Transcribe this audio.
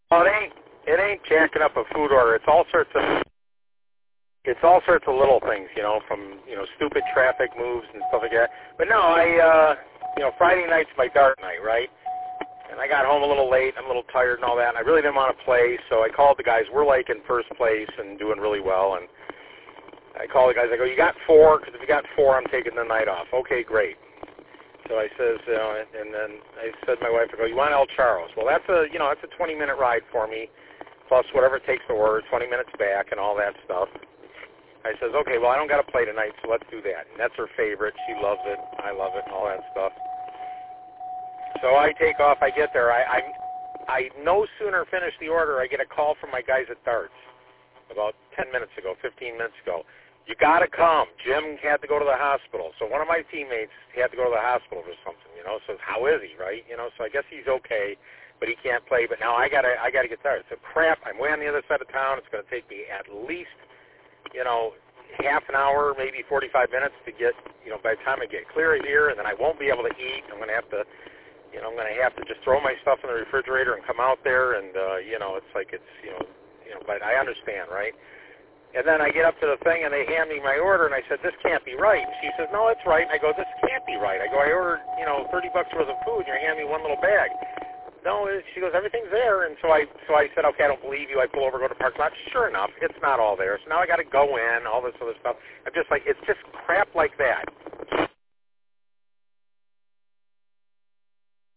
Well, it ain't jacking up a food order. It's all sorts of little things, from stupid traffic moves and stuff like that. But no, Friday night's my dart night, right? And I got home a little late. I'm a little tired and all that. And I really didn't want to play, so I called the guys. We're like in first place and doing really well. And I called the guys. I go, you got 4? Because if you got 4, I'm taking the night off. Okay, great. So I says, and then I said to my wife, I go, you want El Charros? Well, that's a 20-minute ride for me, plus whatever it takes to order, 20 minutes back and all that stuff. I says, okay, well, I don't got to play tonight, so let's do that. And that's her favorite. She loves it. I love it and all that stuff. So I take off. I get there. I no sooner finish the order, I get a call from my guys at Darts about 10 minutes ago, 15 minutes ago. You got to come. Jim had to go to the hospital. So one of my teammates had to go to the hospital for something, So how is he, right? So I guess he's okay, but he can't play. But now I gotta get there. So crap, I'm way on the other side of town. It's going to take me at least, half an hour, maybe 45 minutes to get, by the time I get clear of here, and then I won't be able to eat. I'm going to have to, just throw my stuff in the refrigerator and come out there, and it's like but I understand, right? And then I get up to the thing, and they hand me my order, and I said, this can't be right. And she says, no, it's right. And I go, this can't be right. I go, I ordered, $30 worth of food, and you're handing me one little bag. No, she goes, everything's there. And so I said, okay, I don't believe you. I pull over, go to the parking lot. Sure enough, it's not all there. So now I got to go in, all this other stuff. I'm just like, it's just crap like that.